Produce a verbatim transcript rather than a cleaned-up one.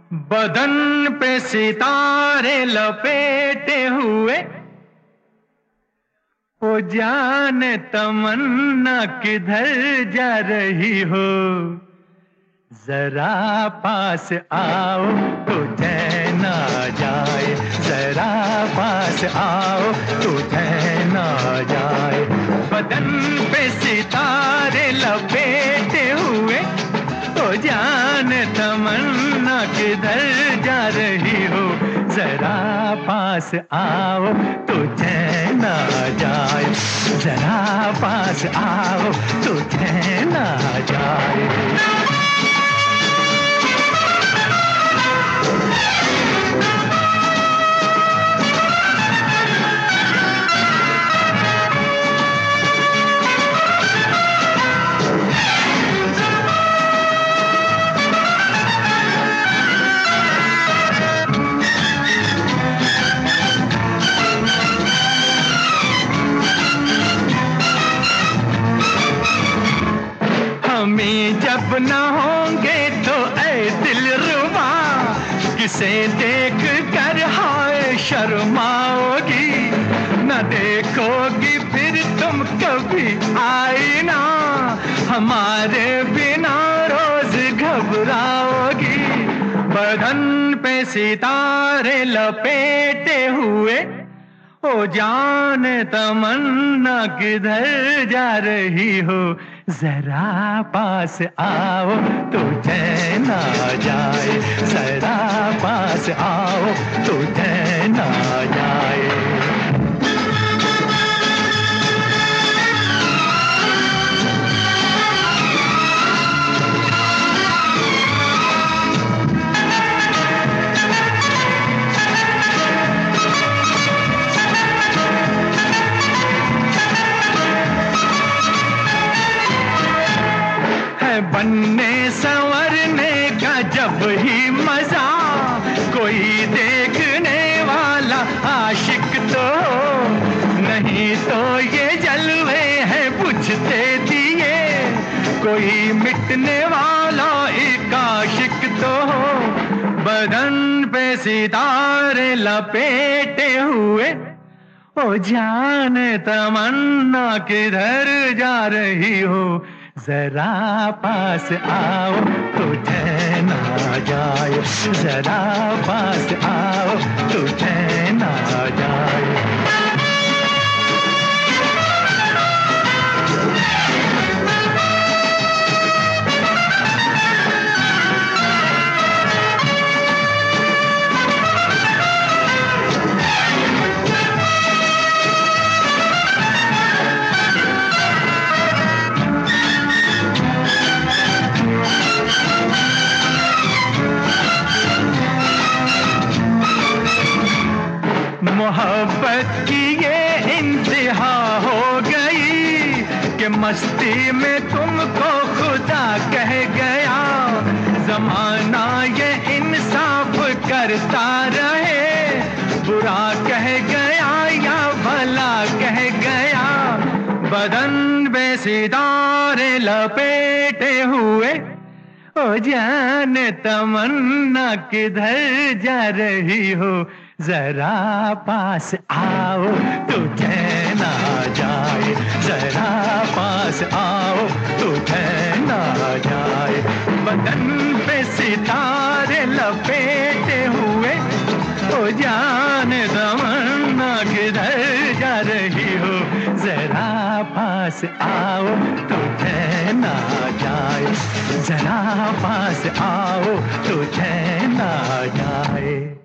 बदन पे सितारे लपेटे हुए, ओ जाने तमन्ना किधर जा रही हो। जरा पास आओ तो चैन आ जाए, जरा पास आओ तो चैन आ जाए। बदन पे सितारे लपेटे हुए, ओ जाने तमन्ना किधर जा रही हो। जरा पास आओ तो चैन आ जाए, जरा पास आओ तो चैन आ जाए। हमें जब न होंगे तो ऐ दिलरुबा, किसे देख कर हाय शर्माओगी। न देखोगी फिर तुम कभी आईना, हमारे बिना रोज घबराओगी। बदन पे सितारे लपेटे हुए, ओ जाने तमन्ना किधर जा रही हो। जरा पास आओ तो चैन आ जाए, जरा पास आओ तो चैन आ जाए। बनने संवरने का जब ही मजा, कोई देखने वाला आशिक तो हो। नहीं तो ये जलवे हैं बुझते दिए, कोई मिटने वाला एक आशिक तो हो। बदन पे सितारे लपेटे हुए, ओ जाने तमन्ना किधर जा रही हो। जरा पास आओ तो चैन आ जाए, जरा पास आओ तो चैन आ जाए। मोहब्बत की ये इंतहा हो गई कि मस्ती में तुमको खुदा कह गया। जमाना ये इंसाफ करता रहे, बुरा कह गया या भला कह गया। बदन पे सितारे लपेटे हुए, ओ जाने तमन्ना किधर जा रही हो। जरा पास आओ तो चैन आ जाए, जरा पास आओ तो चैन आ जाए। बदन पे सितारे लपेटे हुए, ओ जाने तमन्ना किधर जा रही हो। जरा पास आओ तो चैन आ जाए, जरा पास आओ तो चैन आ जाए।